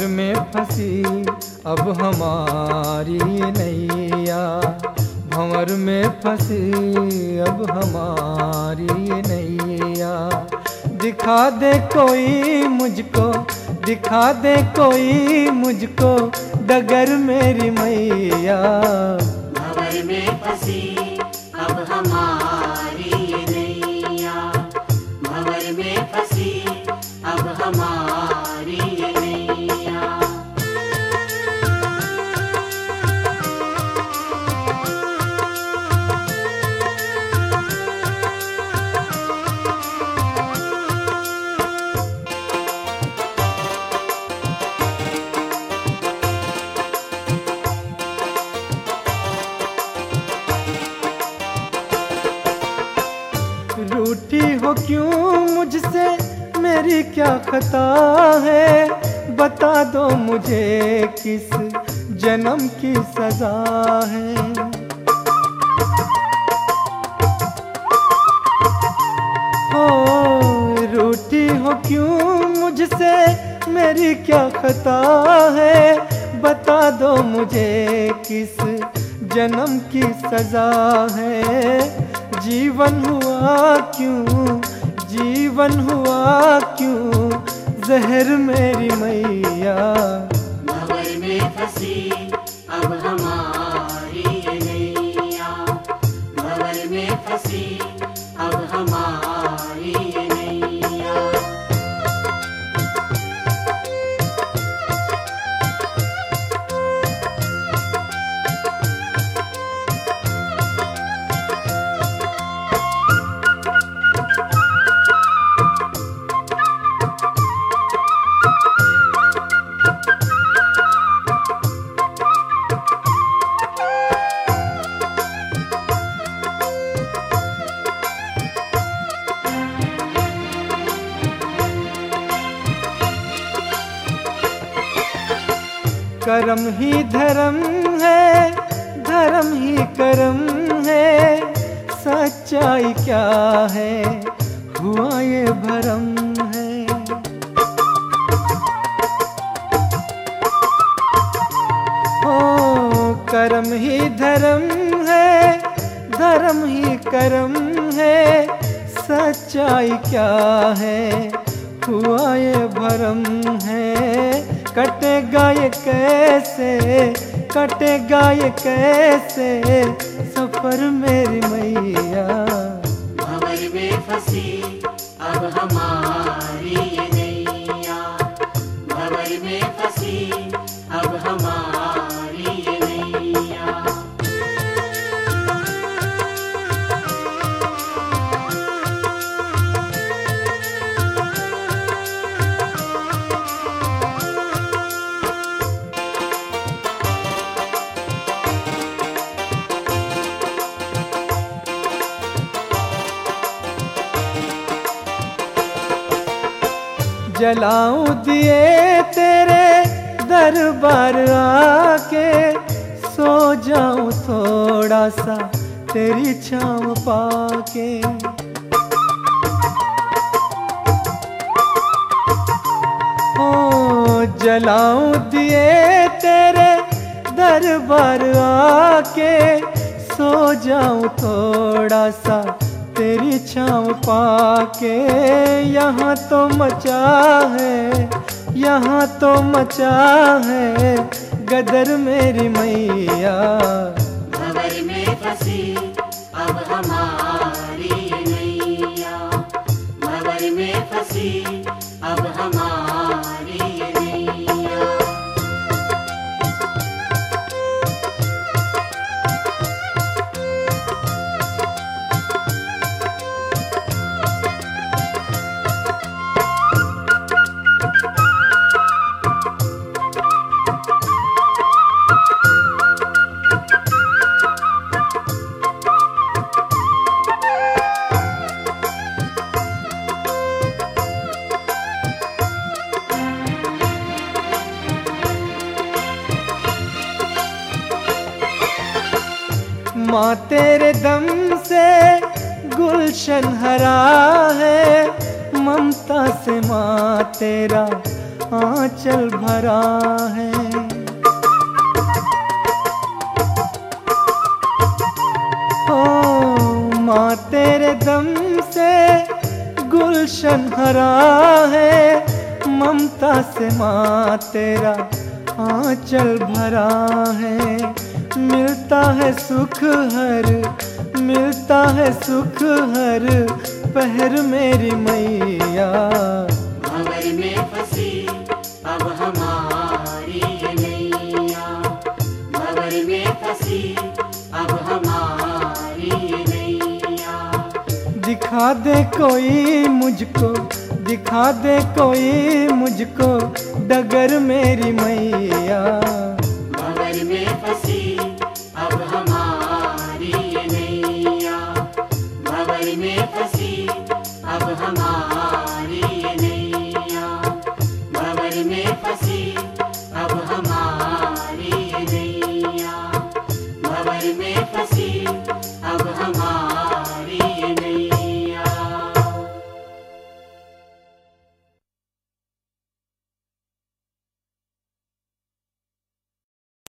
भंवर में फंसी अब हमारी ये नैया, भंवर में फंसी अब हमारी ये नैया। दिखा दे कोई मुझको, दिखा दे कोई मुझको डगर मेरी मैया। भंवर में फंसी अब हमारी ये नैया, भंवर में फंसी अब हमारी ये नैया। रूठी हो क्यों मुझसे, मेरी क्या खता है, बता दो मुझे किस जन्म की सजा है। हो रूठी हो क्यों मुझसे, मेरी क्या खता है, बता दो मुझे किस जन्म की सजा है। जीवन हुआ क्यों, जीवन हुआ क्यों जहर मेरी मैया। भंवर में फंसी अब हमारी ये नैया, भंवर में फंसी अब हमारी ये नैया। करम ही धर्म है, धर्म ही करम है, सच्चाई क्या है हुआ ये भरम है। ओ करम ही धर्म है, धर्म ही करम है, सच्चाई क्या है हुआ ये भरम है। कटेगा ये कैसे, कटेगा ये कैसे सफर मेरी मैया। भंवर में फंसी अब हमारी ये नैया, भंवर में फंसी अब हमारी ये नैया। जलाऊं दिए तेरे दरबार आके, सो जाऊं थोड़ा सा तेरी छाँव पाके। ओ जलाऊं दिए तेरे दरबार आके, सो जाऊं थोड़ा सा तेरी छाँव पाके। यहाँ तो मचा है, यहाँ तो मचा है गदर मेरी मैया। भंवर में फंसी अब हमारी ये नैया, भंवर में फंसी अब हमारी ये नैया। माँ तेरे दम से गुलशन हरा है, ममता से माँ तेरा आंचल भरा है। ओ माँ तेरे दम से गुलशन हरा है, ममता से माँ तेरा आंचल भरा है। मिलता है सुख हर, मिलता है सुख हर पहर मेरी मैया। भंवर में फंसी अब हमारी ये नैया, भंवर में फंसी अब हमारी ये नैया। दिखा दे कोई मुझको, दिखा दे कोई मुझको डगर मेरी मैया। भंवर में फंसी अब हमारी ये नैया, भंवर में फंसी अब हमारी ये नैया, भंवर में फंसी अब हमारी ये नैया, भंवर में फंसी